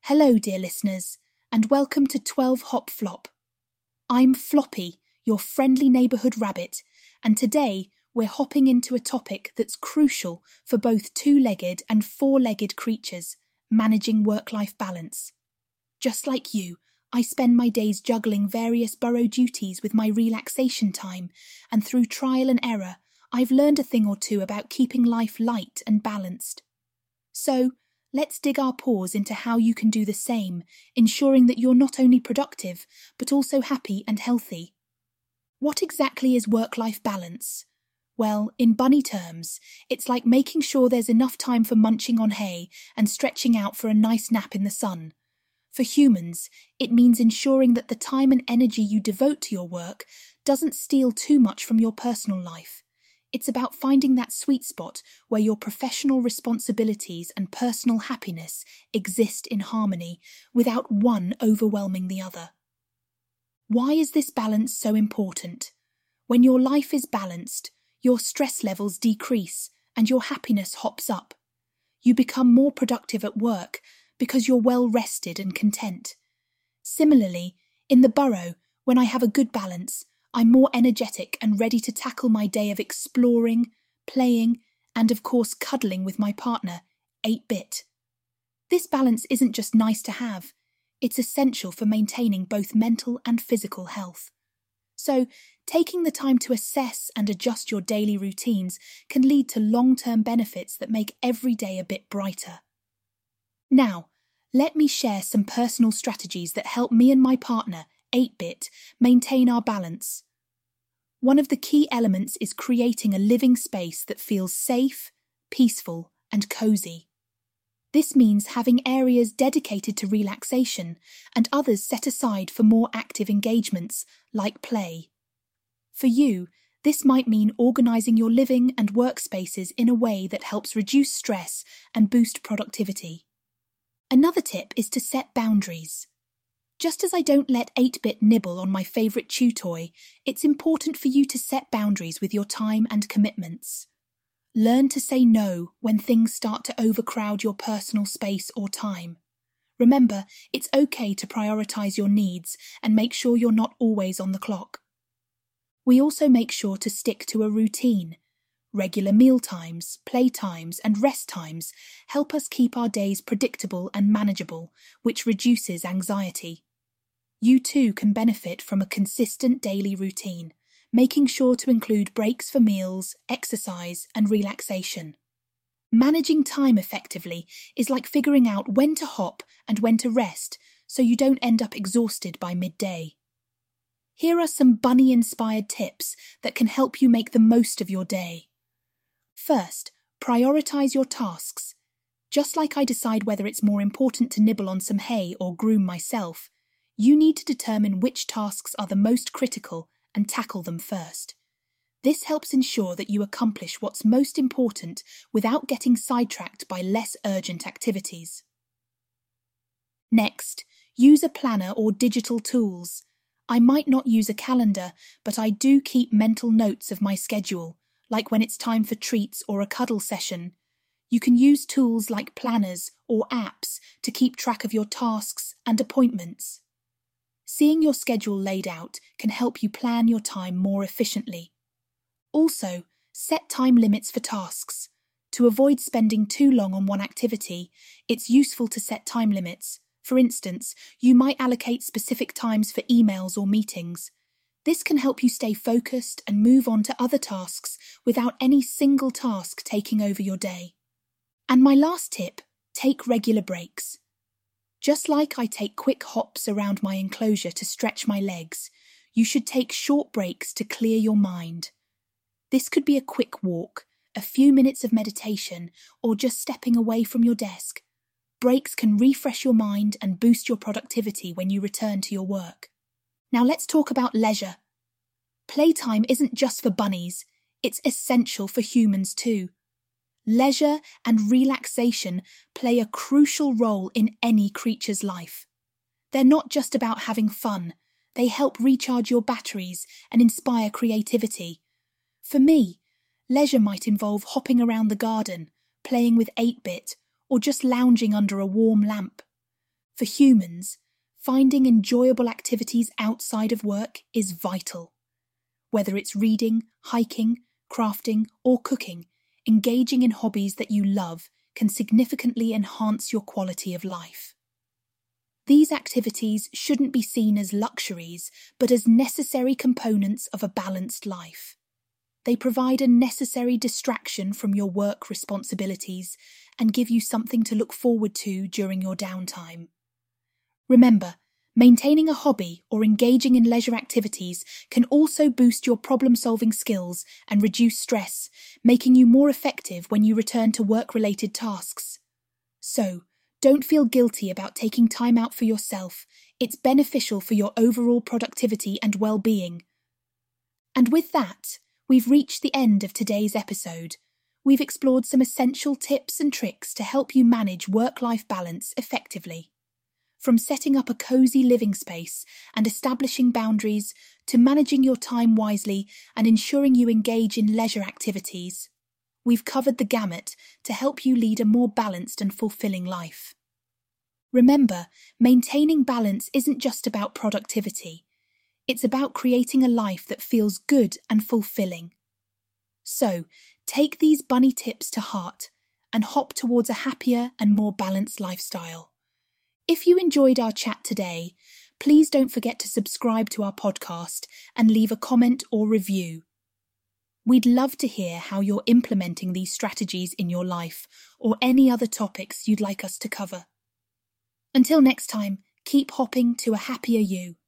Hello, dear listeners, and welcome to 12 Hop Flop. I'm Floppy, your friendly neighbourhood rabbit, and today we're hopping into a topic that's crucial for both two-legged and four-legged creatures, managing work-life balance. Just like you, I spend my days juggling various burrow duties with my relaxation time, and through trial and error, I've learned a thing or two about keeping life light and balanced. So, let's dig our paws into how you can do the same, ensuring that you're not only productive, but also happy and healthy. What exactly is work-life balance? Well, in bunny terms, it's like making sure there's enough time for munching on hay and stretching out for a nice nap in the sun. For humans, it means ensuring that the time and energy you devote to your work doesn't steal too much from your personal life. It's about finding that sweet spot where your professional responsibilities and personal happiness exist in harmony without one overwhelming the other. Why is this balance so important? When your life is balanced, your stress levels decrease and your happiness hops up. You become more productive at work because you're well rested and content. Similarly, in the burrow, when I have a good balance, I'm more energetic and ready to tackle my day of exploring, playing, and of course cuddling with my partner, 8-Bit. This balance isn't just nice to have, it's essential for maintaining both mental and physical health. So, taking the time to assess and adjust your daily routines can lead to long-term benefits that make every day a bit brighter. Now, let me share some personal strategies that help me and my partner, 8-Bit, maintain our balance. One of the key elements is creating a living space that feels safe, peaceful, and cozy. This means having areas dedicated to relaxation and others set aside for more active engagements, like play. For you, this might mean organising your living and workspaces in a way that helps reduce stress and boost productivity. Another tip is to set boundaries. Just as I don't let 8-Bit nibble on my favourite chew toy, it's important for you to set boundaries with your time and commitments. Learn to say no when things start to overcrowd your personal space or time. Remember, it's okay to prioritise your needs and make sure you're not always on the clock. We also make sure to stick to a routine. Regular meal times, play times, and rest times help us keep our days predictable and manageable, which reduces anxiety. You too can benefit from a consistent daily routine, making sure to include breaks for meals, exercise, and relaxation. Managing time effectively is like figuring out when to hop and when to rest so you don't end up exhausted by midday. Here are some bunny-inspired tips that can help you make the most of your day. First, prioritise your tasks. Just like I decide whether it's more important to nibble on some hay or groom myself, you need to determine which tasks are the most critical and tackle them first. This helps ensure that you accomplish what's most important without getting sidetracked by less urgent activities. Next, use a planner or digital tools. I might not use a calendar, but I do keep mental notes of my schedule, like when it's time for treats or a cuddle session. You can use tools like planners or apps to keep track of your tasks and appointments. Seeing your schedule laid out can help you plan your time more efficiently. Also, set time limits for tasks. To avoid spending too long on one activity, it's useful to set time limits. For instance, you might allocate specific times for emails or meetings. This can help you stay focused and move on to other tasks without any single task taking over your day. And my last tip, take regular breaks. Just like I take quick hops around my enclosure to stretch my legs, you should take short breaks to clear your mind. This could be a quick walk, a few minutes of meditation, or just stepping away from your desk. Breaks can refresh your mind and boost your productivity when you return to your work. Now let's talk about leisure. Playtime isn't just for bunnies, it's essential for humans too. Leisure and relaxation play a crucial role in any creature's life. They're not just about having fun, they help recharge your batteries and inspire creativity. For me, leisure might involve hopping around the garden, playing with 8-Bit, or just lounging under a warm lamp. For humans, finding enjoyable activities outside of work is vital. Whether it's reading, hiking, crafting, or cooking, engaging in hobbies that you love can significantly enhance your quality of life. These activities shouldn't be seen as luxuries, but as necessary components of a balanced life. They provide a necessary distraction from your work responsibilities and give you something to look forward to during your downtime. Remember, maintaining a hobby or engaging in leisure activities can also boost your problem-solving skills and reduce stress, making you more effective when you return to work-related tasks. So, don't feel guilty about taking time out for yourself. It's beneficial for your overall productivity and well-being. And with that, we've reached the end of today's episode. We've explored some essential tips and tricks to help you manage work-life balance effectively. From setting up a cozy living space and establishing boundaries to managing your time wisely and ensuring you engage in leisure activities, we've covered the gamut to help you lead a more balanced and fulfilling life. Remember, maintaining balance isn't just about productivity. It's about creating a life that feels good and fulfilling. So, take these bunny tips to heart and hop towards a happier and more balanced lifestyle. If you enjoyed our chat today, please don't forget to subscribe to our podcast and leave a comment or review. We'd love to hear how you're implementing these strategies in your life or any other topics you'd like us to cover. Until next time, keep hopping to a happier you.